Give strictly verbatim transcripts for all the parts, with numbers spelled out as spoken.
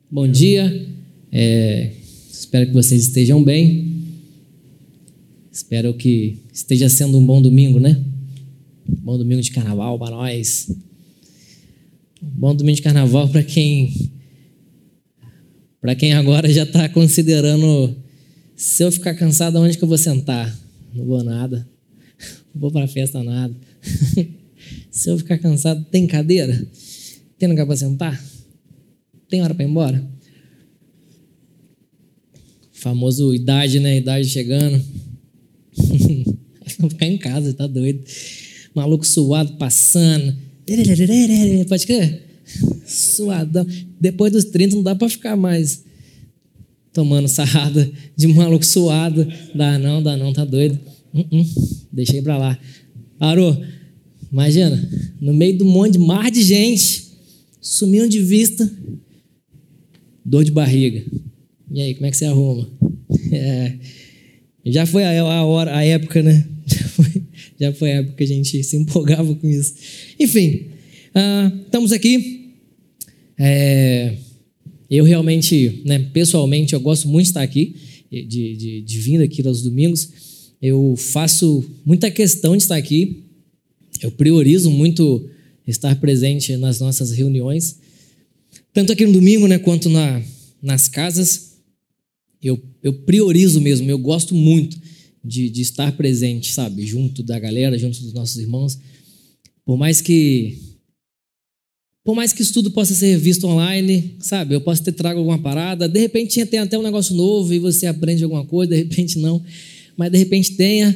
Bom dia, é, espero que vocês estejam bem, espero que esteja sendo um bom domingo, né? Bom domingo de carnaval para nós, bom domingo de carnaval para quem, para quem agora já está considerando, se eu ficar cansado, onde que eu vou sentar? Não vou nada, não vou para a festa nada. Se eu ficar cansado, tem cadeira? Tem lugar para sentar? Tem hora para ir embora? Famoso idade, né? Idade chegando. Vou ficar em casa, tá doido. Maluco suado, passando. Pode crer? Suadão. Depois dos trinta não dá para ficar mais tomando sarrada de maluco suado. Dá não, dá não, tá doido. Uh-uh. Deixei pra lá. Parou. Imagina, no meio de um monte de mar de gente, sumindo de vista, dor de barriga. E aí, como é que você arruma? É, já foi a, a hora, a época, né? Já foi, já foi a época que a gente se empolgava com isso. Enfim, uh, estamos aqui. É, eu realmente, né, pessoalmente, eu gosto muito de estar aqui, de, de, de vir aqui aos domingos. Eu faço muita questão de estar aqui. Eu priorizo muito estar presente nas nossas reuniões, tanto aqui no domingo, né, quanto na, nas casas. Eu, eu priorizo mesmo, eu gosto muito de, de estar presente, sabe, junto da galera, junto dos nossos irmãos. Por mais que, por mais que isso tudo possa ser visto online, sabe, eu posso ter trago alguma parada, de repente tem até um negócio novo e você aprende alguma coisa, de repente não, mas de repente tenha.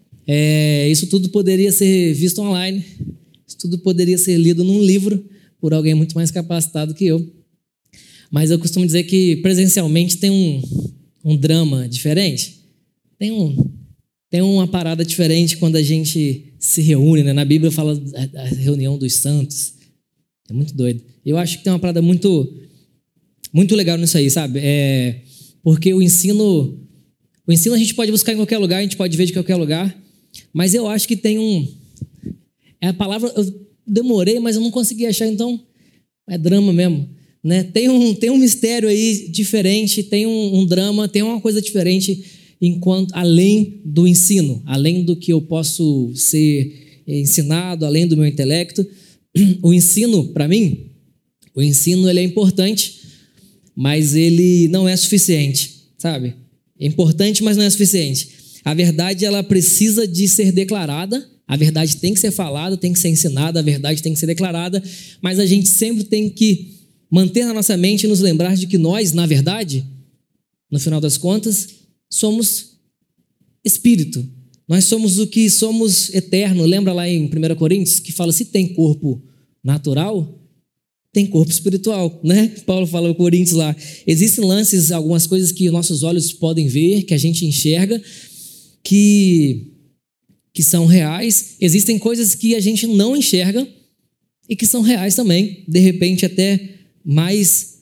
É, isso tudo poderia ser visto online, isso tudo poderia ser lido num livro por alguém muito mais capacitado que eu. Mas eu costumo dizer que presencialmente tem um, um drama diferente, tem, um, tem uma parada diferente quando a gente se reúne, né? Na Bíblia fala da reunião dos santos, é muito doido. Eu acho que tem uma parada muito, muito legal nisso aí, sabe? É, porque o ensino, o ensino a gente pode buscar em qualquer lugar, a gente pode ver de qualquer lugar. Mas eu acho que tem um... É a palavra... Eu demorei, mas eu não consegui achar, então... É drama mesmo, né? Tem um, tem um mistério aí diferente, tem um, um drama, tem uma coisa diferente enquanto, além do ensino, além do que eu posso ser ensinado, além do meu intelecto. O ensino, para mim, o ensino ele é importante, mas ele não é suficiente, sabe? É importante, mas não é suficiente. A verdade, ela precisa de ser declarada, a verdade tem que ser falada, tem que ser ensinada, a verdade tem que ser declarada, mas a gente sempre tem que manter na nossa mente e nos lembrar de que nós, na verdade, no final das contas, somos espírito. Nós somos o que somos eterno. Lembra lá em primeira Coríntios que fala, se tem corpo natural, tem corpo espiritual, né? Paulo fala em Coríntios lá. Existem lances, algumas coisas que nossos olhos podem ver, que a gente enxerga, Que, que são reais. Existem coisas que a gente não enxerga e que são reais também, de repente até mais,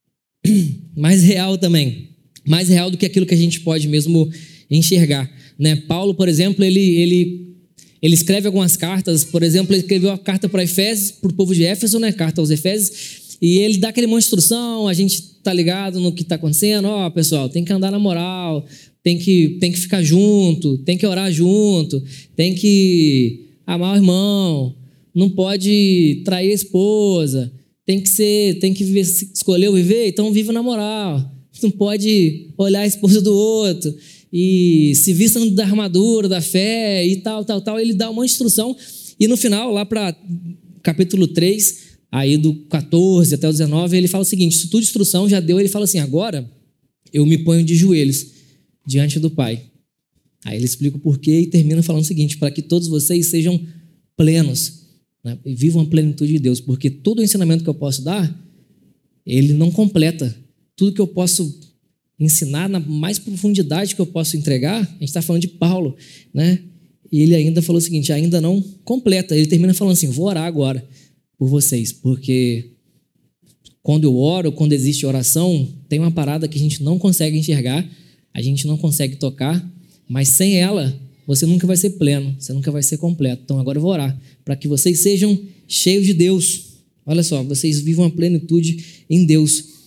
mais real também, mais real do que aquilo que a gente pode mesmo enxergar, né? Paulo, por exemplo, ele, ele, ele escreve algumas cartas. Por exemplo, ele escreveu a carta para Efésios, para o povo de Éfeso, né? Carta aos Efésios, e ele dá aquele monte de instrução, a gente tá ligado no que está acontecendo. Ó, oh, pessoal, tem que andar na moral, Tem que, tem que ficar junto, tem que orar junto, tem que amar o irmão, não pode trair a esposa, tem que ser, tem que viver, escolher viver, então vive na moral, não pode olhar a esposa do outro, e se vista da armadura, da fé e tal, tal, tal. Ele dá uma instrução, e no final, lá para capítulo três, aí do quatorze até o dezenove, ele fala o seguinte, isso tudo instrução já deu, ele fala assim, agora eu me ponho de joelhos diante do Pai. Aí ele explica o porquê e termina falando o seguinte, para que todos vocês sejam plenos, né, e vivam a plenitude de Deus, porque todo o ensinamento que eu posso dar, ele não completa. Tudo que eu posso ensinar, na mais profundidade que eu posso entregar, a gente está falando de Paulo, né? E ele ainda falou o seguinte, ainda não completa. Ele termina falando assim, vou orar agora por vocês, porque quando eu oro, quando existe oração, tem uma parada que a gente não consegue enxergar, a gente não consegue tocar, mas sem ela, você nunca vai ser pleno, você nunca vai ser completo. Então agora eu vou orar, para que vocês sejam cheios de Deus. Olha só, vocês vivam a plenitude em Deus.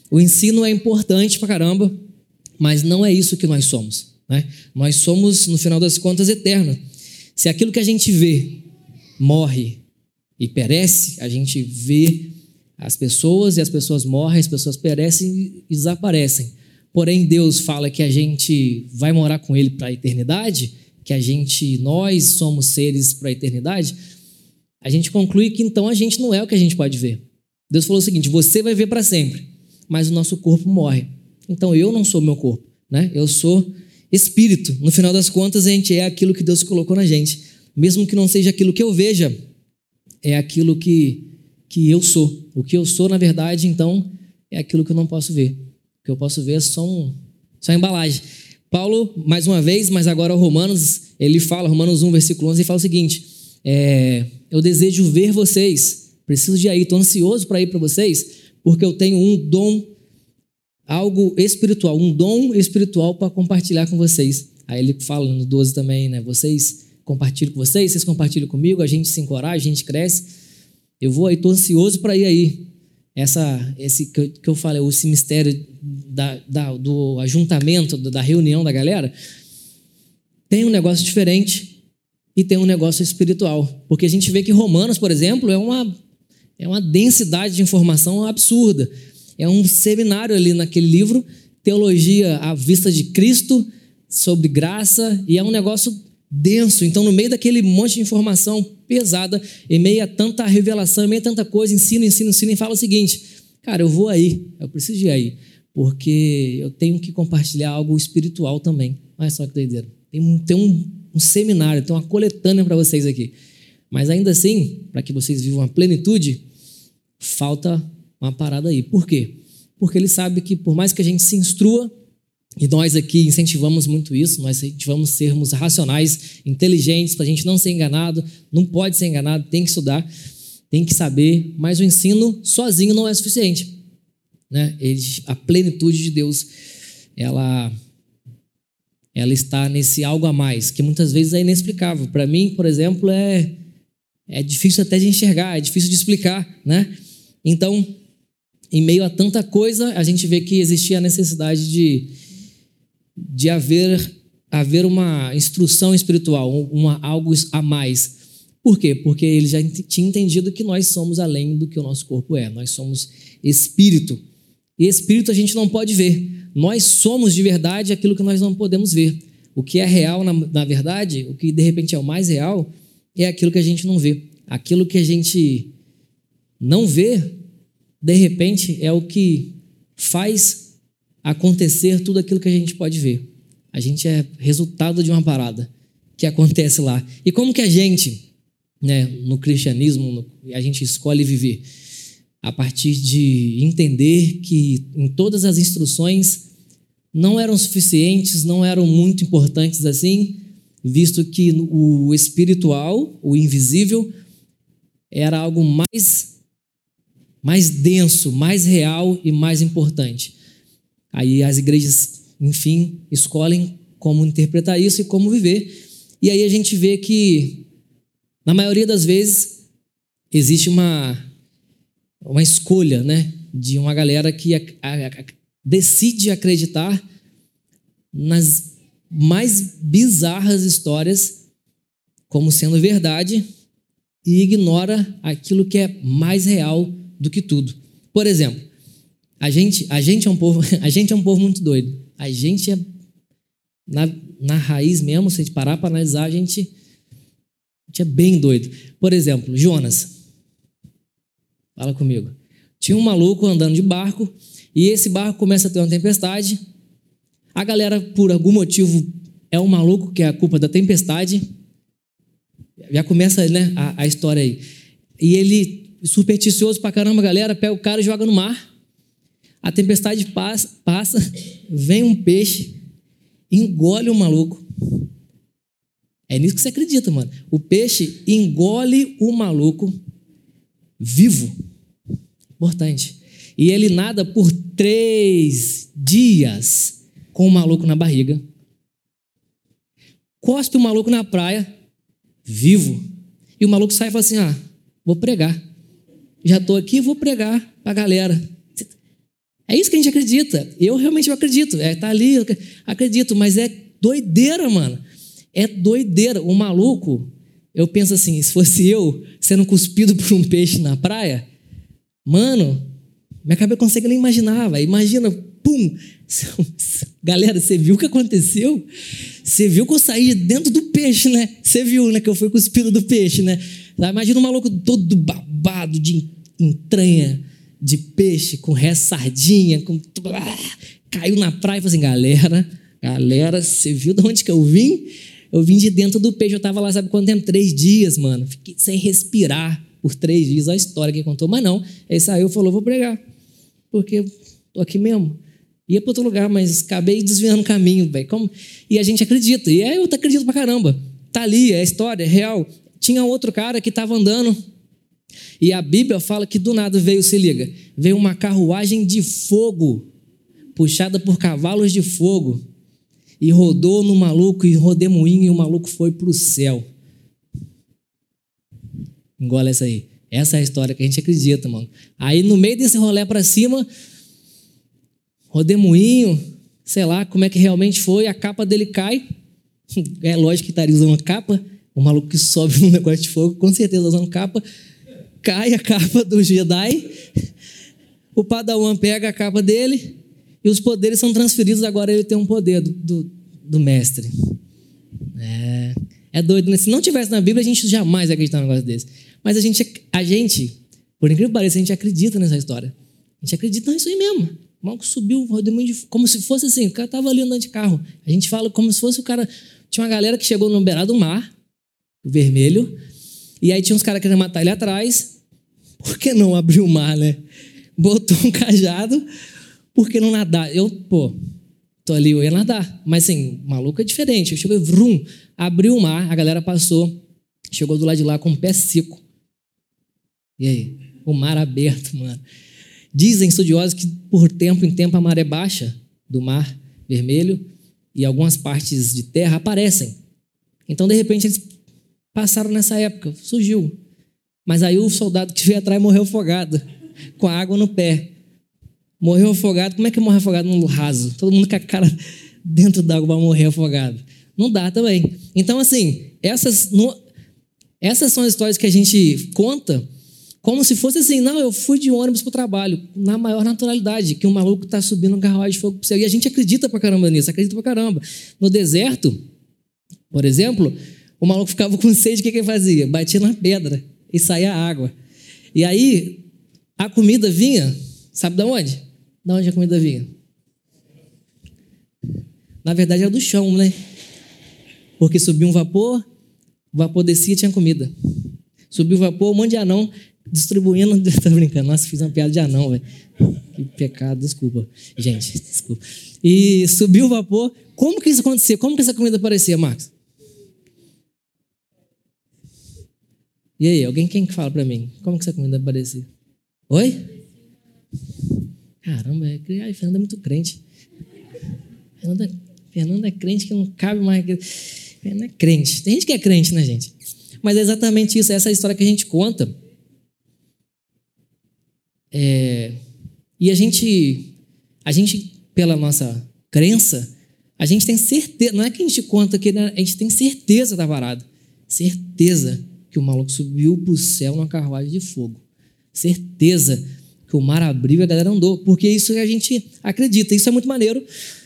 O ensino é importante pra caramba, mas não é isso que nós somos, né? Nós somos, no final das contas, eternos. Se aquilo que a gente vê morre e perece, a gente vê as pessoas e as pessoas morrem, as pessoas perecem e desaparecem. Porém, Deus fala que a gente vai morar com Ele para a eternidade, que a gente, nós somos seres para a eternidade. A gente conclui que então a gente não é o que a gente pode ver. Deus falou o seguinte: você vai ver para sempre, mas o nosso corpo morre. Então eu não sou meu corpo, né? Eu sou espírito. No final das contas, a gente é aquilo que Deus colocou na gente. Mesmo que não seja aquilo que eu veja, é aquilo que, que eu sou. O que eu sou, na verdade, então, é aquilo que eu não posso ver. O que eu posso ver é só, um, só a embalagem. Paulo, mais uma vez, mas agora ao Romanos, ele fala, Romanos um, versículo onze, ele fala o seguinte: é, eu desejo ver vocês, preciso de ir, estou ansioso para ir para vocês, porque eu tenho um dom, algo espiritual, um dom espiritual para compartilhar com vocês. Aí ele fala no doze também, né? Vocês compartilham com vocês, vocês compartilham comigo, a gente se encoraja, a gente cresce. Eu vou aí, estou ansioso para ir aí. Essa, esse que eu, que eu falei, esse mistério da, da, do ajuntamento, da reunião da galera, tem um negócio diferente e tem um negócio espiritual. Porque a gente vê que Romanos, por exemplo, é uma, é uma densidade de informação absurda. É um seminário ali naquele livro, teologia à vista de Cristo, sobre graça, e é um negócio denso. Então, no meio daquele monte de informação pesada, em meio a tanta revelação, em meio a tanta coisa, ensino, ensino, ensino, e fala o seguinte: cara, eu vou aí, eu preciso ir aí, porque eu tenho que compartilhar algo espiritual também. Olha só que doideira. Tem um, tem um, um seminário, tem uma coletânea para vocês aqui. Mas ainda assim, para que vocês vivam a plenitude, falta uma parada aí. Por quê? Porque ele sabe que por mais que a gente se instrua, e nós aqui incentivamos muito isso, nós incentivamos sermos racionais, inteligentes, para a gente não ser enganado, não pode ser enganado, tem que estudar, tem que saber, mas o ensino sozinho não é suficiente, né? Ele, a plenitude de Deus, ela, ela está nesse algo a mais, que muitas vezes é inexplicável. Para mim, por exemplo, é, é difícil até de enxergar, é difícil de explicar, né? Então, em meio a tanta coisa, a gente vê que existia a necessidade de de haver, haver uma instrução espiritual, uma, algo a mais. Por quê? Porque ele já tinha entendido que nós somos além do que o nosso corpo é. Nós somos espírito. E espírito a gente não pode ver. Nós somos de verdade aquilo que nós não podemos ver. O que é real, na, na verdade, o que de repente é o mais real, é aquilo que a gente não vê. Aquilo que a gente não vê, de repente, é o que faz acontecer tudo aquilo que a gente pode ver. A gente é resultado de uma parada que acontece lá. E como que a gente, né, no cristianismo, no, a gente escolhe viver? A partir de entender que em todas as instruções não eram suficientes, não eram muito importantes assim, visto que o espiritual, o invisível, era algo mais, mais denso, mais real e mais importante. Aí as igrejas, enfim, escolhem como interpretar isso e como viver. E aí a gente vê que, na maioria das vezes, existe uma, uma escolha, né, de uma galera que a, a, a, decide acreditar nas mais bizarras histórias como sendo verdade e ignora aquilo que é mais real do que tudo. Por exemplo, A gente, a, gente é um povo, a gente é um povo muito doido. A gente é, na, na raiz mesmo, se a gente parar para analisar, a gente, a gente é bem doido. Por exemplo, Jonas. Fala comigo. Tinha um maluco andando de barco, e esse barco começa a ter uma tempestade. A galera, por algum motivo, é um maluco que é a culpa da tempestade. Já começa, né, a, a história aí. E ele, supersticioso pra caramba, a galera, pega o cara e joga no mar. A tempestade passa, passa, vem um peixe, engole o maluco. É nisso que você acredita, mano. O peixe engole o maluco vivo. Importante. E ele nada por três dias com o maluco na barriga. Cospe o maluco na praia, vivo. E o maluco sai e fala assim: ah, vou pregar. Já estou aqui, vou pregar para a galera. É isso que a gente acredita. Eu realmente eu acredito. É, tá ali, eu acredito, mas é doideira, mano. É doideira. O maluco, eu penso assim, se fosse eu sendo cuspido por um peixe na praia, mano, minha cabeça não consegue nem imaginar, véio. Imagina, pum. Galera, você viu o que aconteceu? Você viu que eu saí dentro do peixe, né? Você viu, né, que eu fui cuspido do peixe, né? Imagina um maluco todo babado de entranha de peixe, com resto sardinha, com... caiu na praia e falou assim, galera, galera, você viu de onde que eu vim? Eu vim de dentro do peixe, eu tava lá, sabe quanto tempo? Três dias, mano. Fiquei sem respirar por três dias, olha a história que contou. Mas não, ele saiu e falou, vou pregar, porque eu tô aqui mesmo. Ia para outro lugar, mas acabei desviando o caminho, velho. Como... E a gente acredita, e eu acredito pra caramba. Tá ali, é a história, é real. Tinha outro cara que estava andando, e a Bíblia fala que do nada veio, se liga, veio uma carruagem de fogo, puxada por cavalos de fogo, e rodou no maluco, e rodemoinho, e o maluco foi para o céu. Engole essa aí. Essa é a história que a gente acredita, mano. Aí no meio desse rolê para cima, rodemoinho, sei lá como é que realmente foi, a capa dele cai. É lógico que estaria usando capa. O maluco que sobe num negócio de fogo, com certeza usando capa. Cai a capa do Jedi. O Padawan pega a capa dele e os poderes são transferidos. Agora ele tem um poder do, do, do mestre. É, é doido, né? Se não tivesse na Bíblia, a gente jamais ia acreditar num negócio desse. Mas a gente, a gente, por incrível que pareça, a gente acredita nessa história. A gente acredita nisso aí mesmo. O maluco subiu, como se fosse assim, o cara estava ali andando de carro. A gente fala como se fosse o cara... Tinha uma galera que chegou no beirado do mar, vermelho, e aí tinha uns caras querendo matar ele atrás. Por que não abrir o mar, né? Botou um cajado, por que não nadar? Eu, pô, tô ali, eu ia nadar. Mas assim, maluco é diferente. Eu cheguei, vrum, abriu o mar, a galera passou, chegou do lado de lá com o pé seco. E aí? O mar aberto, mano. Dizem estudiosos que por tempo em tempo a maré baixa do mar vermelho e algumas partes de terra aparecem. Então, de repente, eles passaram nessa época, surgiu. Mas aí o soldado que veio atrás morreu afogado, com a água no pé. Morreu afogado, como é que morre afogado no raso? Todo mundo com a cara dentro d'água vai morrer afogado. Não dá também. Então, assim, essas, no, essas são as histórias que a gente conta como se fosse assim, não, eu fui de ônibus pro trabalho, na maior naturalidade, que um maluco tá subindo um carruagem de fogo pro céu. E a gente acredita pra caramba nisso, acredita pra caramba. No deserto, por exemplo, o maluco ficava com sede, o que que ele fazia? Batia na pedra e saía água. E aí, a comida vinha, sabe de onde? De onde a comida vinha? Na verdade, era do chão, né? Porque subia um vapor, o vapor descia e tinha comida. Subiu o vapor, um monte de anão distribuindo. Tô brincando, nossa, fiz uma piada de anão, velho. Que pecado, desculpa. Gente, desculpa. E subiu o vapor. Como que isso acontecia? Como que essa comida aparecia, Marcos? E aí, alguém quem que fala pra mim? Como que essa comida aparecia? Oi? Caramba, a Fernanda é muito crente. Fernanda, Fernanda é crente que não cabe mais. Fernanda é crente. Tem gente que é crente, né, gente? Mas é exatamente isso, essa é a história que a gente conta. É, e a gente, a gente, pela nossa crença, a gente tem certeza, não é que a gente conta que a gente tem certeza da parada. Certeza que o maluco subiu pro céu numa carruagem de fogo. Certeza que o mar abriu e a galera andou. Porque isso a gente acredita. Isso é muito maneiro.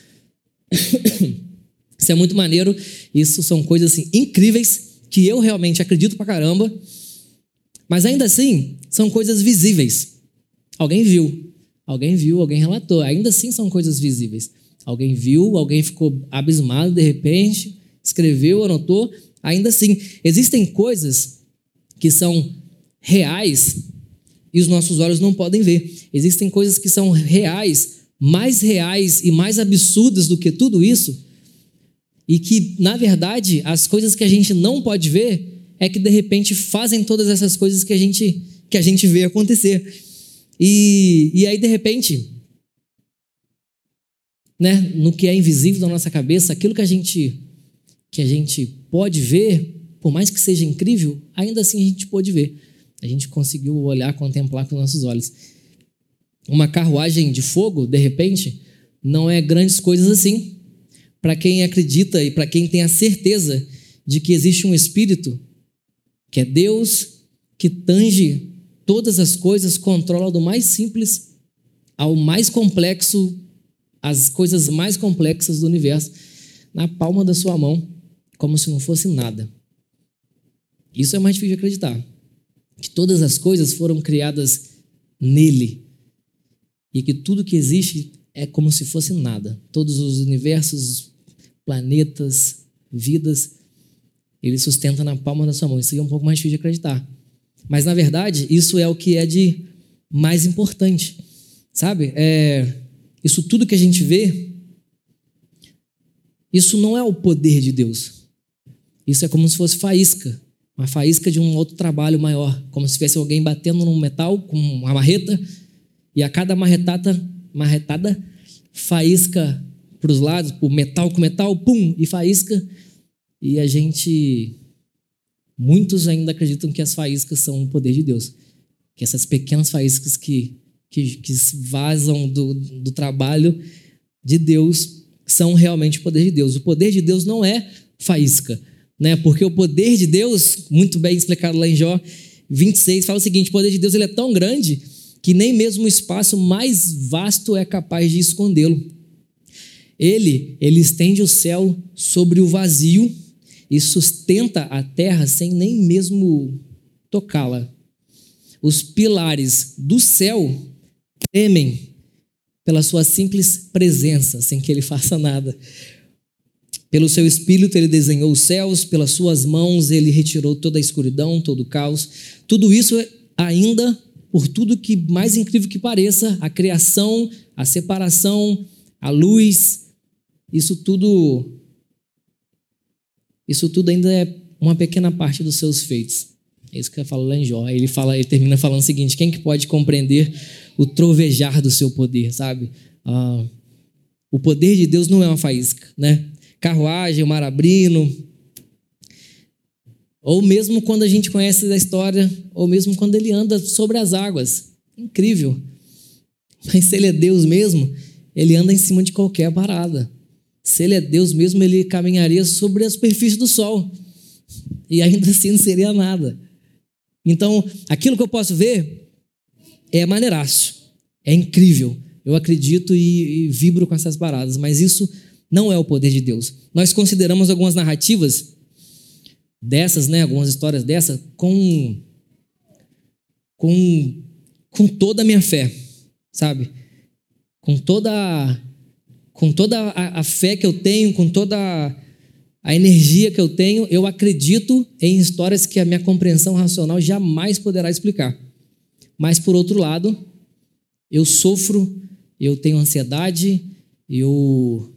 Isso é muito maneiro. Isso são coisas assim, incríveis que eu realmente acredito pra caramba. Mas ainda assim, são coisas visíveis. Alguém viu. Alguém viu, alguém relatou. Ainda assim são coisas visíveis. Alguém viu, alguém ficou abismado de repente, escreveu, anotou. Ainda assim, existem coisas que são reais e os nossos olhos não podem ver. Existem coisas que são reais, mais reais e mais absurdas do que tudo isso, e que, na verdade, as coisas que a gente não pode ver é que, de repente, fazem todas essas coisas que a gente, que a gente vê acontecer. E, e aí, de repente, né, no que é invisível da nossa cabeça, aquilo que a gente, que a gente pode ver, por mais que seja incrível, ainda assim a gente pode ver. A gente conseguiu olhar, contemplar com nossos olhos. uma carruagem de fogo, de repente, não é grandes coisas assim. Para quem acredita e para quem tem a certeza de que existe um Espírito, que é Deus, que tange todas as coisas, controla do mais simples ao mais complexo, as coisas mais complexas do universo, na palma da sua mão, como se não fosse nada. Isso é mais difícil de acreditar, que todas as coisas foram criadas nele e que tudo que existe é como se fosse nada. Todos os universos, planetas, vidas, ele sustenta na palma da sua mão. Isso é um pouco mais difícil de acreditar. Mas, na verdade, isso é o que é de mais importante. Sabe? É, isso tudo que a gente vê, isso não é o poder de Deus. Isso é como se fosse faísca. Uma faísca de um outro trabalho maior. Como se tivesse alguém batendo num metal com uma marreta e a cada marretada, marretada faísca para os lados, por metal com metal, pum, e faísca. E a gente, muitos ainda acreditam que as faíscas são o poder de Deus. Que essas pequenas faíscas que, que, que vazam do, do trabalho de Deus são realmente o poder de Deus. O poder de Deus não é faísca, né? Porque o poder de Deus, muito bem explicado lá em Jó vinte e seis, fala o seguinte: o poder de Deus ele é tão grande que nem mesmo o espaço mais vasto é capaz de escondê-lo. Ele, ele estende o céu sobre o vazio e sustenta a terra sem nem mesmo tocá-la. Os pilares do céu tremem pela sua simples presença, sem que ele faça nada. Pelo seu espírito ele desenhou os céus, pelas suas mãos ele retirou toda a escuridão, todo o caos. Tudo isso ainda, por tudo que mais incrível que pareça, a criação, a separação, a luz, isso tudo... Isso tudo ainda é uma pequena parte dos seus feitos. É isso que eu falo lá em Jó. Ele, fala, ele termina falando o seguinte: quem que pode compreender o trovejar do seu poder, sabe? Ah, o poder de Deus não é uma faísca, né? Carruagem, o mar abrindo, ou mesmo quando a gente conhece a história, ou mesmo quando ele anda sobre as águas. Incrível. Mas se ele é Deus mesmo, ele anda em cima de qualquer parada. Se ele é Deus mesmo, ele caminharia sobre a superfície do sol. E ainda assim não seria nada. Então, aquilo que eu posso ver é maneiraço. É incrível. Eu acredito e, e vibro com essas paradas. Mas isso não é o poder de Deus. Nós consideramos algumas narrativas dessas, né, algumas histórias dessas, com, com, com toda a minha fé, sabe? Com toda a... Com toda a, a fé que eu tenho, com toda a, a energia que eu tenho, eu acredito em histórias que a minha compreensão racional jamais poderá explicar. Mas, por outro lado, eu sofro, eu tenho ansiedade, eu,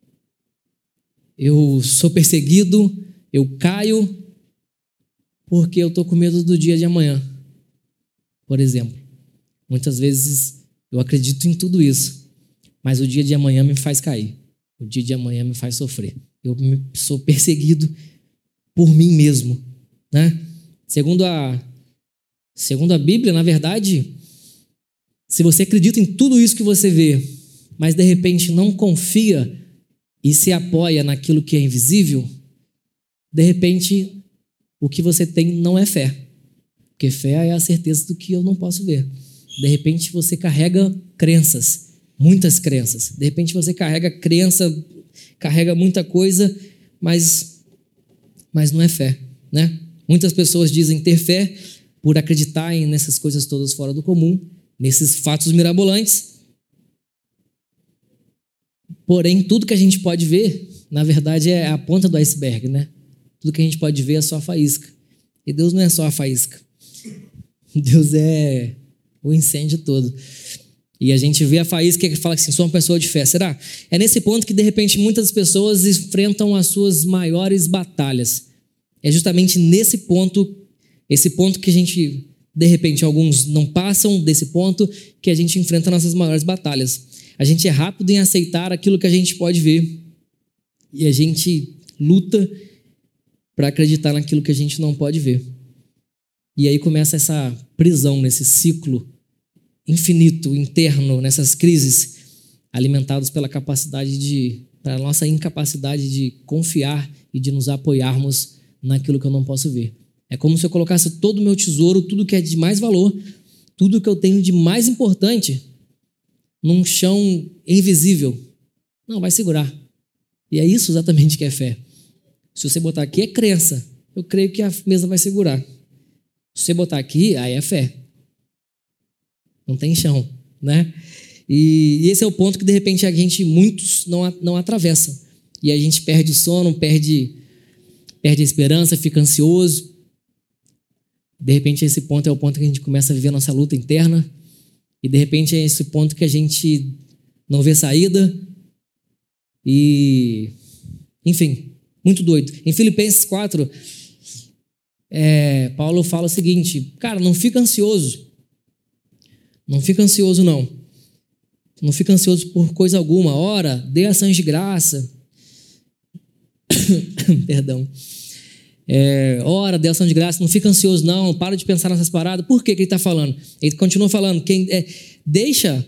eu sou perseguido, eu caio, porque eu estou com medo do dia de amanhã, por exemplo. Muitas vezes eu acredito em tudo isso. Mas o dia de amanhã me faz cair. O dia de amanhã me faz sofrer. Eu sou perseguido por mim mesmo, né? Segundo a, segundo a Bíblia, na verdade, se você acredita em tudo isso que você vê, mas de repente não confia e se apoia naquilo que é invisível, de repente o que você tem não é fé. Porque fé é a certeza do que eu não posso ver. De repente você carrega crenças, muitas crenças. De repente você carrega crença, carrega muita coisa, mas, mas não é fé, né? Muitas pessoas dizem ter fé por acreditarem nessas coisas todas fora do comum, nesses fatos mirabolantes. Porém, tudo que a gente pode ver, na verdade, é a ponta do iceberg, né? Tudo que a gente pode ver é só a faísca. E Deus não é só a faísca. Deus é o incêndio todo. E a gente vê a faísca que fala assim, sou uma pessoa de fé. Será? É nesse ponto que, de repente, muitas pessoas enfrentam as suas maiores batalhas. É justamente nesse ponto, esse ponto que a gente, de repente, alguns não passam desse ponto, que a gente enfrenta nossas maiores batalhas. A gente é rápido em aceitar aquilo que a gente pode ver. E a gente luta para acreditar naquilo que a gente não pode ver. E aí começa essa prisão, nesse ciclo infinito, interno, nessas crises, alimentados pela capacidade de, pela nossa incapacidade de confiar e de nos apoiarmos naquilo que eu não posso ver. É como se eu colocasse todo o meu tesouro, tudo que é de mais valor, tudo que eu tenho de mais importante, num chão invisível. Não, vai segurar. E é isso exatamente que é fé. Se você botar aqui é crença, eu creio que a mesa vai segurar. Se você botar aqui, aí é fé. Não tem chão, né? E, e esse é o ponto que de repente a gente, muitos não, não atravessam. E a gente perde o sono, perde, perde a esperança, fica ansioso. De repente esse ponto é o ponto que a gente começa a viver a nossa luta interna. E de repente é esse ponto que a gente não vê saída. E, enfim, muito doido. Em Filipenses quatro, é, Paulo fala o seguinte: cara, não fica ansioso. Não fica ansioso, não. Não fica ansioso por coisa alguma. Ora, dê ações de graça. Perdão. É, ora, dê ação de graça. Não fica ansioso, não. Para de pensar nessas paradas. Por que que ele está falando? Ele continua falando. Quem, é, deixa,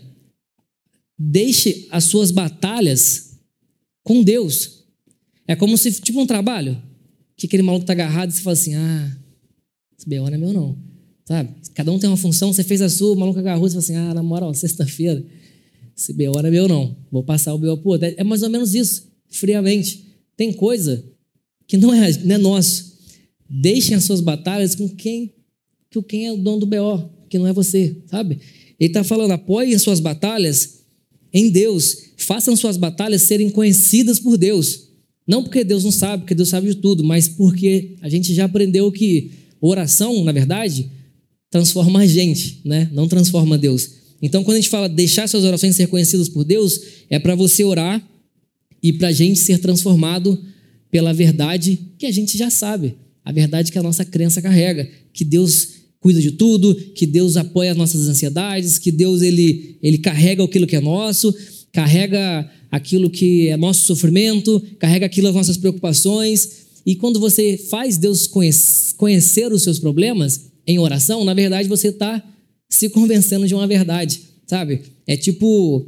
deixe as suas batalhas com Deus. É como se, tipo um trabalho, que aquele maluco está agarrado e você fala assim: ah, esse B O não é meu, não. Sabe? Cada um tem uma função, você fez a sua, o maluco agarrou e você fala assim: ah, na moral, sexta-feira, esse B O não é meu, não. Vou passar o B O pro outro. É mais ou menos isso, friamente. Tem coisa que não é, não é nosso. Deixem as suas batalhas com quem, com quem é o dono do B O, que não é você, sabe? Ele está falando: apoiem as suas batalhas em Deus. Façam suas batalhas serem conhecidas por Deus. Não porque Deus não sabe, porque Deus sabe de tudo, mas porque a gente já aprendeu que oração, na verdade, transforma a gente, né? Não transforma Deus. Então, quando a gente fala deixar suas orações ser conhecidas por Deus, é para você orar e para a gente ser transformado pela verdade que a gente já sabe. A verdade que a nossa crença carrega. Que Deus cuida de tudo, que Deus apoia as nossas ansiedades, que Deus ele, ele carrega aquilo que é nosso, carrega aquilo que é nosso sofrimento, carrega aquilo as nossas preocupações. E quando você faz Deus conhecer, conhecer os seus problemas em oração, na verdade você está se convencendo de uma verdade, sabe? É tipo,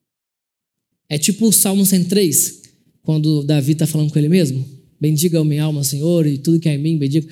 é tipo o Salmo cento e três, quando Davi está falando com ele mesmo: bendiga a minha alma, Senhor, e tudo que é em mim, bendiga.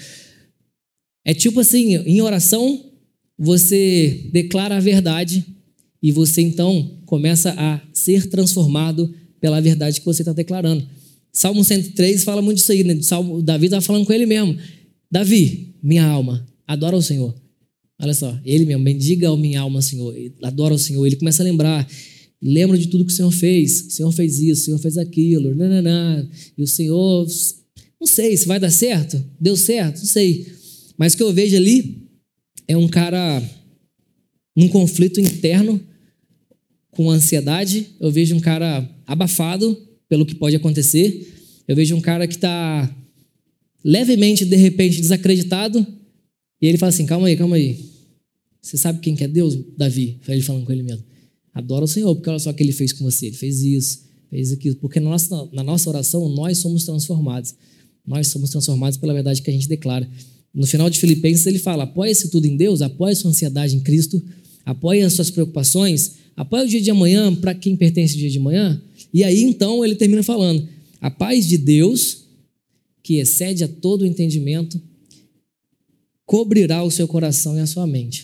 É tipo assim, em oração, você declara a verdade e você então começa a ser transformado pela verdade que você está declarando. Salmo cento e três fala muito disso aí, né? Salmo, Davi está falando com ele mesmo: Davi, minha alma, adora o Senhor. Olha só, ele mesmo: bendiga a minha alma, Senhor, adora o Senhor. Ele começa a lembrar, lembra de tudo que o Senhor fez. O Senhor fez isso, o Senhor fez aquilo, nananã, e o Senhor, não sei se vai dar certo, deu certo, não sei. Mas o que eu vejo ali é um cara num conflito interno com ansiedade. Eu vejo um cara abafado pelo que pode acontecer. Eu vejo um cara que está levemente, de repente, desacreditado. E ele fala assim: calma aí, calma aí. Você sabe quem que é Deus, Davi? Ele falando com ele mesmo: adora o Senhor, porque olha só o que ele fez com você. Ele fez isso, fez aquilo. Porque na nossa, na nossa oração, nós somos transformados. Nós somos transformados pela verdade que a gente declara. No final de Filipenses ele fala: apoie-se tudo em Deus, apoie sua ansiedade em Cristo, apoie as suas preocupações, apoie o dia de amanhã para quem pertence ao dia de amanhã. E aí então ele termina falando: a paz de Deus, que excede a todo o entendimento, cobrirá o seu coração e a sua mente.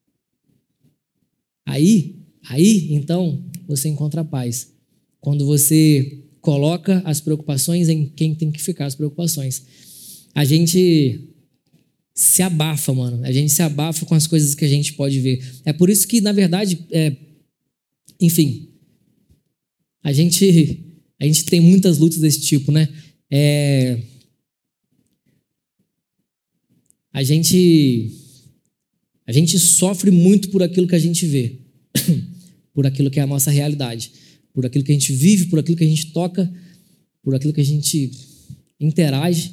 Aí, aí então você encontra a paz. Quando você coloca as preocupações em quem tem que ficar as preocupações. A gente se abafa, mano. A gente se abafa com as coisas que a gente pode ver. É por isso que, na verdade, é, enfim, a gente, a gente tem muitas lutas desse tipo, né? É, a gente, a gente sofre muito por aquilo que a gente vê, por aquilo que é a nossa realidade, por aquilo que a gente vive, por aquilo que a gente toca, por aquilo que a gente interage.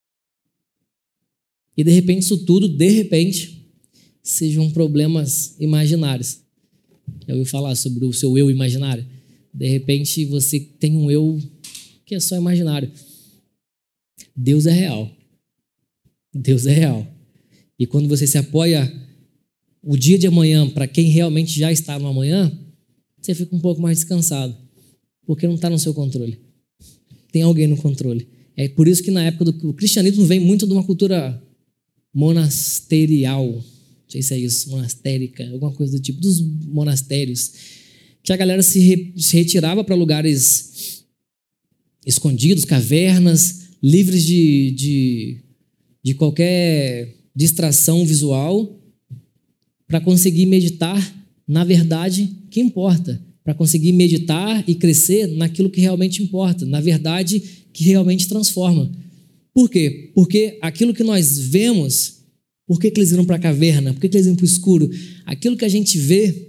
E de repente isso tudo, de repente, sejam problemas imaginários. Já ouviu falar sobre o seu eu imaginário? De repente você tem um eu que é só imaginário. Deus é real. Deus é real. E quando você se apoia o dia de amanhã para quem realmente já está no amanhã, você fica um pouco mais descansado, porque não está no seu controle. Tem alguém no controle. É por isso que na época do o cristianismo vem muito de uma cultura monasterial, não sei se é isso, monastérica, alguma coisa do tipo, dos monastérios, que a galera se, re, se retirava para lugares escondidos, cavernas, livres de, de, de qualquer distração visual, para conseguir meditar na verdade que importa, para conseguir meditar e crescer naquilo que realmente importa, na verdade que realmente transforma. Por quê? Porque aquilo que nós vemos, por que, que eles iram para a caverna? Por que, que eles iram para o escuro? Aquilo que a gente vê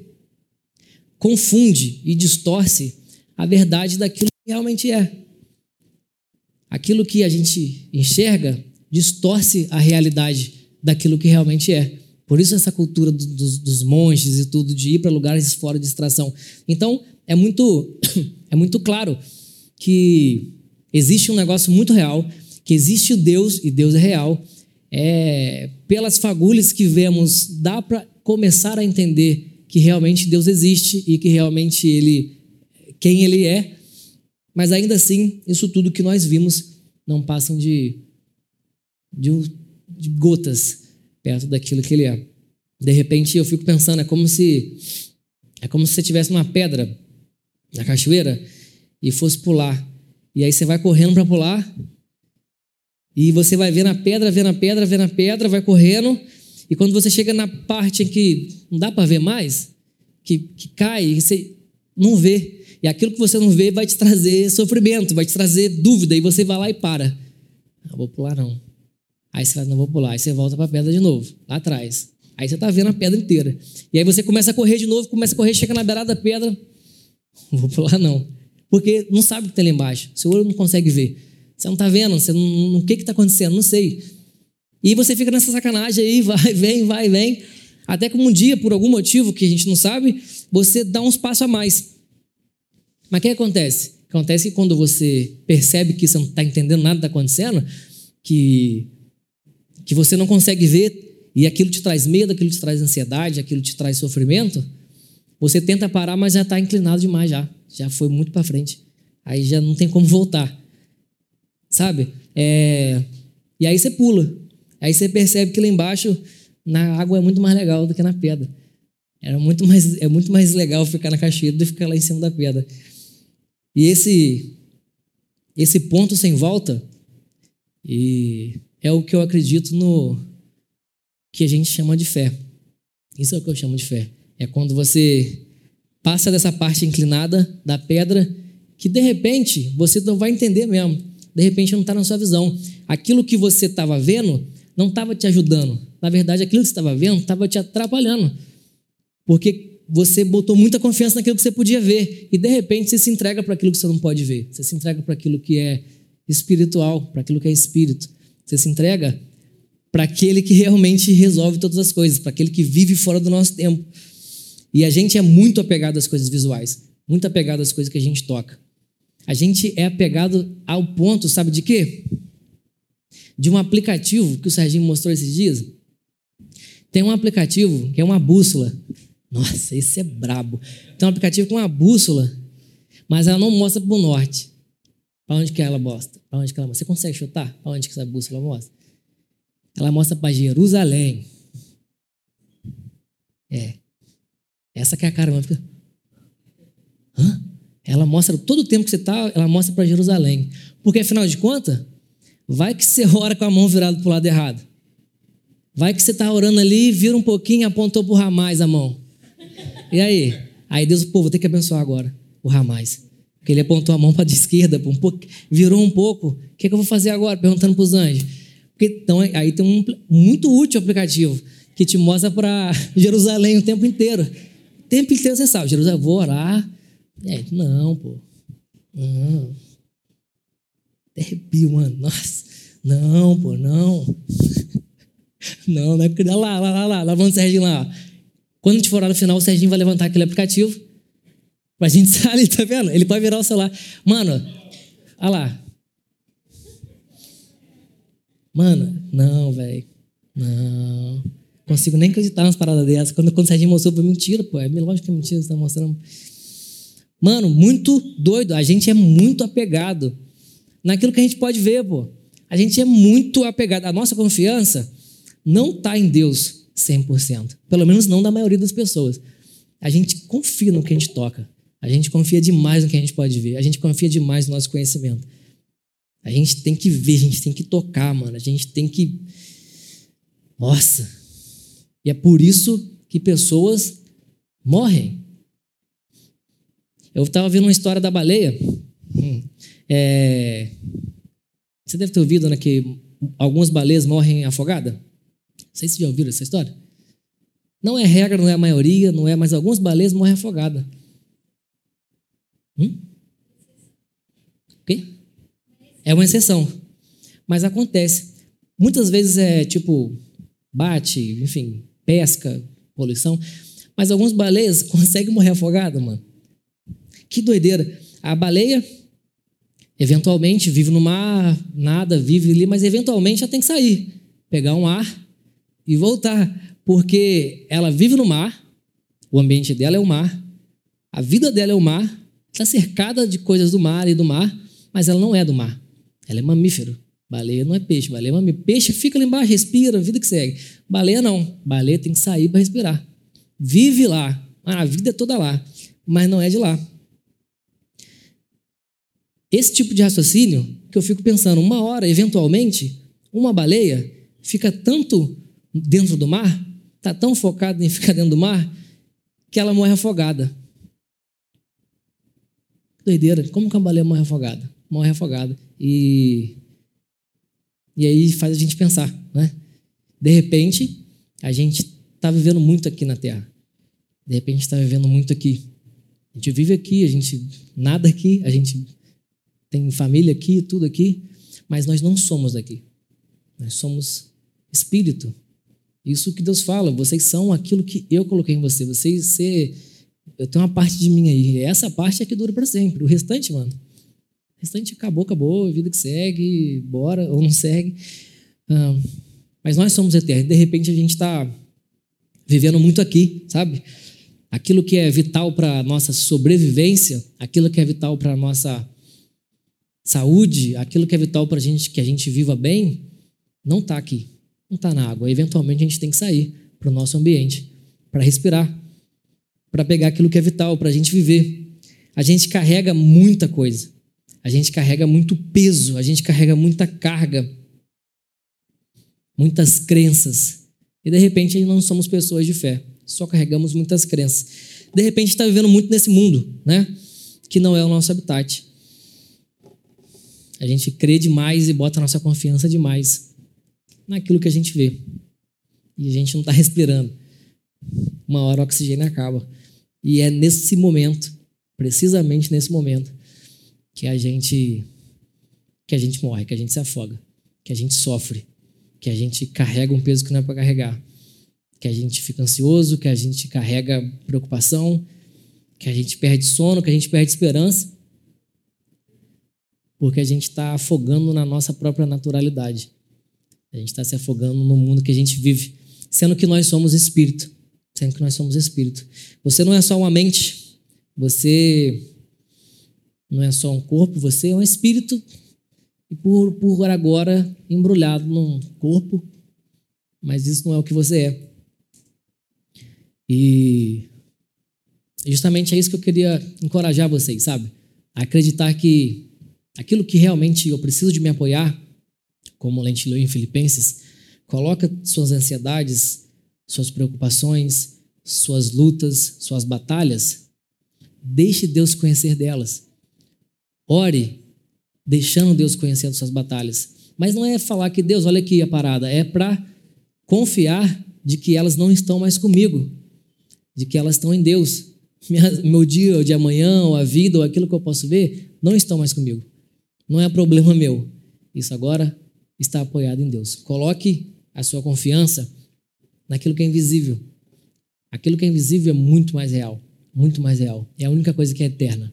confunde e distorce a verdade daquilo que realmente é. Aquilo que a gente enxerga distorce a realidade daquilo que realmente é. Por isso essa cultura do, dos, dos monges e tudo, de ir para lugares fora de distração. Então, é muito, é muito claro que existe um negócio muito real, que existe o Deus, e Deus é real. É, pelas fagulhas que vemos, dá para começar a entender que realmente Deus existe e que realmente Ele, quem Ele é. Mas ainda assim, isso tudo que nós vimos não passam de, de, de gotas perto daquilo que Ele é. De repente eu fico pensando, é como se é como se você tivesse uma pedra na cachoeira e fosse pular. E aí você vai correndo para pular e você vai vendo a pedra, vendo a pedra, vendo a pedra, vai correndo, e quando você chega na parte em que não dá para ver mais, que, que cai, você não vê. E aquilo que você não vê vai te trazer sofrimento, vai te trazer dúvida, e você vai lá e para. Não vou pular não. Aí você fala, não vou pular. Aí você volta para a pedra de novo, lá atrás. Aí você está vendo a pedra inteira. E aí você começa a correr de novo, começa a correr, chega na beirada da pedra. Não vou pular não. Porque não sabe o que tem lá embaixo. Seu olho não consegue ver. Você não está vendo, você não, o que está acontecendo? Não sei. E você fica nessa sacanagem aí, vai, vem, vai, vem. Até que um dia, por algum motivo que a gente não sabe, você dá uns passos a mais. Mas o que acontece? Acontece que quando você percebe que você não está entendendo nada que está acontecendo, que, que você não consegue ver, e aquilo te traz medo, aquilo te traz ansiedade, aquilo te traz sofrimento, você tenta parar, mas já está inclinado demais já. Já foi muito para frente. Aí já não tem como voltar. Sabe? É... E aí você pula. Aí você percebe que lá embaixo, na água é muito mais legal do que na pedra. Era muito mais, é muito mais legal ficar na cachoeira do que ficar lá em cima da pedra. E esse, esse ponto sem volta e é o que eu acredito no que a gente chama de fé. Isso é o que eu chamo de fé. É quando você passa dessa parte inclinada da pedra que, de repente, você não vai entender mesmo. De repente, não está na sua visão. Aquilo que você estava vendo não estava te ajudando. Na verdade, aquilo que você estava vendo estava te atrapalhando. Porque você botou muita confiança naquilo que você podia ver. E, de repente, você se entrega para aquilo que você não pode ver. Você se entrega para aquilo que é espiritual, para aquilo que é espírito. Você se entrega para aquele que realmente resolve todas as coisas, para aquele que vive fora do nosso tempo. E a gente é muito apegado às coisas visuais, muito apegado às coisas que a gente toca. A gente é apegado ao ponto, sabe de quê? De um aplicativo que o Serginho mostrou esses dias. Tem um aplicativo que é uma bússola. Nossa, esse é brabo. Tem um aplicativo com uma bússola, mas ela não mostra para o norte. Para onde que ela mostra? Para onde que ela mostra? Você consegue chutar? Para onde que essa bússola mostra? Ela mostra para Jerusalém. É. Essa que é a cara. Fica... Hã? Ela mostra todo o tempo que você está, ela mostra para Jerusalém. Porque, afinal de contas, vai que você ora com a mão virada para o lado errado. Vai que você está orando ali, vira um pouquinho e apontou para o Ramais a mão. E aí? Aí Deus, pô, vou ter que abençoar agora o Ramais. Porque ele apontou a mão para a esquerda, um pouco, virou um pouco. O que, é que eu vou fazer agora? Perguntando para os anjos. Porque, então, aí tem um muito útil aplicativo que te mostra para Jerusalém o tempo inteiro. O tempo inteiro você sabe, Jerusalém, vou orar. É, não, pô. Não. Arrepio, mano. Nossa. Não, pô, não. Não, não é porque... Olha lá, lá, lá, lá. Levanta o Serginho lá. Quando a gente for orar no final, o Serginho vai levantar aquele aplicativo pra gente sair, tá vendo? Ele pode virar o celular. Mano, olha lá. Mano, não, velho. Não. Consigo nem acreditar nas paradas dessas. Quando, quando o Serginho mostrou, foi mentira, pô. É lógico que é mentira, você tá mostrando. Mano, muito doido. A gente é muito apegado naquilo que a gente pode ver, pô. A gente é muito apegado. A nossa confiança não está em Deus cem por cento. Pelo menos não da maioria das pessoas. A gente confia no que a gente toca. A gente confia demais no que a gente pode ver. A gente confia demais no nosso conhecimento. A gente tem que ver, a gente tem que tocar, mano. A gente tem que... Nossa! E é por isso que pessoas morrem. Eu estava vendo uma história da baleia. É... Você deve ter ouvido, né, que algumas baleias morrem afogadas. Não sei se já ouviram essa história. Não é regra, não é a maioria, não é, mas algumas baleias morrem afogadas. Hum? O quê? É uma exceção. Mas acontece. Muitas vezes é tipo, bate, enfim, pesca, poluição. Mas algumas baleias conseguem morrer afogadas, mano. Que doideira. A baleia, eventualmente, vive no mar, nada, vive ali, mas eventualmente ela tem que sair, pegar um ar e voltar. Porque ela vive no mar, o ambiente dela é o mar, a vida dela é o mar, está cercada de coisas do mar e do mar, mas ela não é do mar. Ela é mamífero. Baleia não é peixe, baleia é mamífero. Peixe fica lá embaixo, respira, vida que segue. Baleia não. Baleia tem que sair para respirar. Vive lá. Ah, a vida é toda lá, mas não é de lá. Esse tipo de raciocínio que eu fico pensando, uma hora, eventualmente, uma baleia fica tanto dentro do mar, está tão focada em ficar dentro do mar, que ela morre afogada. Doideira. Como que uma baleia morre afogada? Morre afogada. E, e aí faz a gente pensar, né? De repente, a gente está vivendo muito aqui na Terra. De repente, está vivendo muito aqui. A gente vive aqui, a gente nada aqui, a gente tem família aqui, tudo aqui, mas nós não somos daqui. Nós somos espírito. Isso que Deus fala, vocês são aquilo que eu coloquei em você. Vocês, você, eu tenho uma parte de mim aí. Essa parte é que dura para sempre. O restante, mano, o restante acabou, acabou, vida que segue, bora, ou não segue. Ah, mas nós somos eternos. De repente, a gente está vivendo muito aqui, sabe? Aquilo que é vital para a nossa sobrevivência, aquilo que é vital para a nossa saúde, aquilo que é vital para a gente, que a gente viva bem, não está aqui. Não está na água. Eventualmente a gente tem que sair para o nosso ambiente, para respirar, para pegar aquilo que é vital, para a gente viver. A gente carrega muita coisa. A gente carrega muito peso. A gente carrega muita carga. Muitas crenças. E de repente não somos pessoas de fé. Só carregamos muitas crenças. De repente está vivendo muito nesse mundo, né? Que não é o nosso habitat. A gente crê demais e bota a nossa confiança demais naquilo que a gente vê. E a gente não está respirando. Uma hora o oxigênio acaba. E é nesse momento, precisamente nesse momento, que a gente, que a gente morre, que a gente se afoga, que a gente sofre, que a gente carrega um peso que não é para carregar, que a gente fica ansioso, que a gente carrega preocupação, que a gente perde sono, que a gente perde esperança, porque a gente está afogando na nossa própria naturalidade. A gente está se afogando no mundo que a gente vive, sendo que nós somos espírito. Sendo que nós somos espírito. Você não é só uma mente, você não é só um corpo, você é um espírito e por, por agora embrulhado num corpo, mas isso não é o que você é. E justamente é isso que eu queria encorajar vocês, sabe? A acreditar que aquilo que realmente eu preciso de me apoiar, como a gente leu em Filipenses, coloca suas ansiedades, suas preocupações, suas lutas, suas batalhas, deixe Deus conhecer delas. Ore, deixando Deus conhecer as suas batalhas. Mas não é falar que Deus, olha aqui a parada, é para confiar de que elas não estão mais comigo, de que elas estão em Deus. Minha, meu dia, ou de amanhã, ou a vida, ou aquilo que eu posso ver, não estão mais comigo. Não é problema meu. Isso agora está apoiado em Deus. Coloque a sua confiança naquilo que é invisível. Aquilo que é invisível é muito mais real. Muito mais real. É a única coisa que é eterna.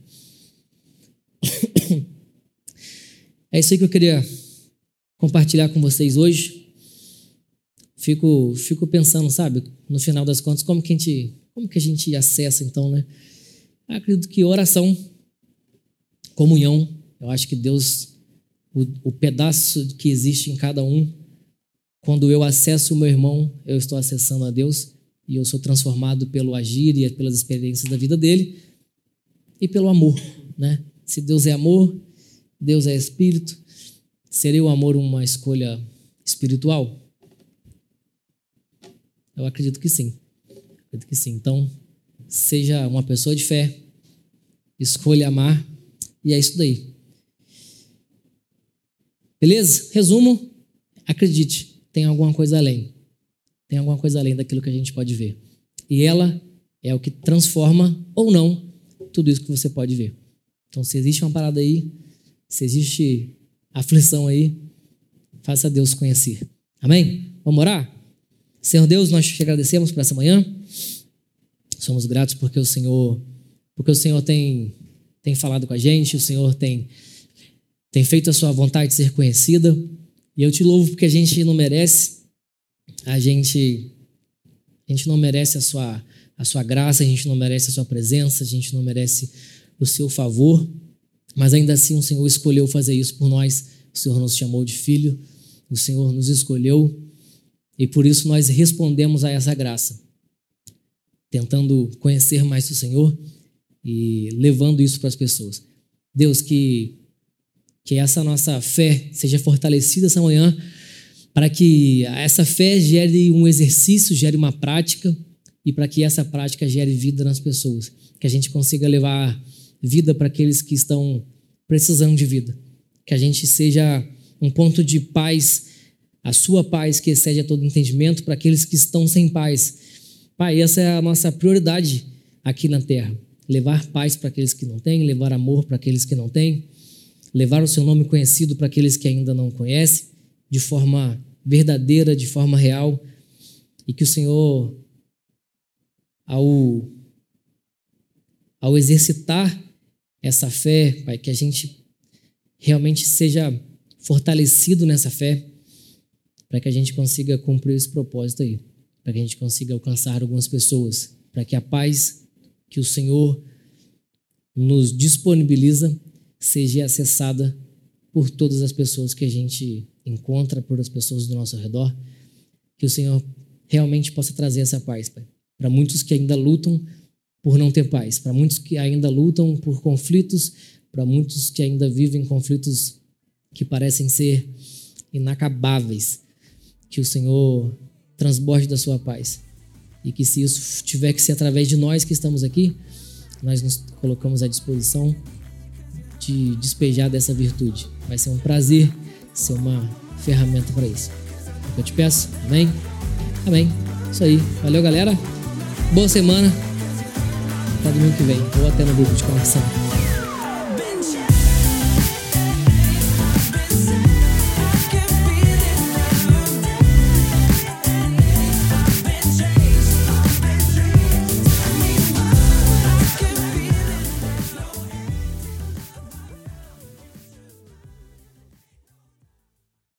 É isso aí que eu queria compartilhar com vocês hoje. fico, fico pensando, sabe, no final das contas, como que a gente, como que a gente acessa, então, né? Eu acredito que oração, comunhão, eu acho que Deus, o, o pedaço que existe em cada um, quando eu acesso o meu irmão, eu estou acessando a Deus e eu sou transformado pelo agir e pelas experiências da vida dele e pelo amor, né? Se Deus é amor, Deus é espírito, seria o amor uma escolha espiritual? Eu acredito que sim. Acredito que sim. Então, seja uma pessoa de fé, escolha amar, e é isso daí. Beleza? Resumo, acredite, tem alguma coisa além. Tem alguma coisa além daquilo que a gente pode ver. E ela é o que transforma ou não tudo isso que você pode ver. Então, se existe uma parada aí, se existe aflição aí, faça Deus conhecer. Amém? Vamos orar? Senhor Deus, nós te agradecemos por essa manhã. Somos gratos porque o Senhor, porque o Senhor tem, tem falado com a gente, o Senhor tem, tem feito a sua vontade ser conhecida. E eu te louvo porque a gente não merece, a gente, a gente não merece a sua, a sua graça, a gente não merece a sua presença, a gente não merece o seu favor, mas ainda assim o Senhor escolheu fazer isso por nós. O Senhor nos chamou de filho, o Senhor nos escolheu e por isso nós respondemos a essa graça, tentando conhecer mais o Senhor e levando isso para as pessoas. Deus, que, que essa nossa fé seja fortalecida essa manhã, para que essa fé gere um exercício, gere uma prática e para que essa prática gere vida nas pessoas, que a gente consiga levar vida para aqueles que estão precisando de vida, que a gente seja um ponto de paz, a sua paz que excede a todo entendimento para aqueles que estão sem paz. Pai, essa é a nossa prioridade aqui na terra, levar paz para aqueles que não têm, levar amor para aqueles que não têm, levar o seu nome conhecido para aqueles que ainda não conhecem, de forma verdadeira, de forma real, e que o Senhor, ao, ao exercitar essa fé, Pai, que a gente realmente seja fortalecido nessa fé, para que a gente consiga cumprir esse propósito aí, para que a gente consiga alcançar algumas pessoas, para que a paz que o Senhor nos disponibiliza seja acessada por todas as pessoas que a gente encontra, por as pessoas do nosso redor, que o Senhor realmente possa trazer essa paz, Pai, para muitos que ainda lutam por não ter paz, para muitos que ainda lutam por conflitos, para muitos que ainda vivem conflitos que parecem ser inacabáveis, que o Senhor transborde da sua paz e que se isso tiver que ser através de nós que estamos aqui, nós nos colocamos à disposição de despejar dessa virtude. Vai ser um prazer ser uma ferramenta para isso. É o que eu te peço. Amém? Amém. Isso aí. Valeu, galera. Boa semana. Até domingo que vem. Ou até no grupo de conexão.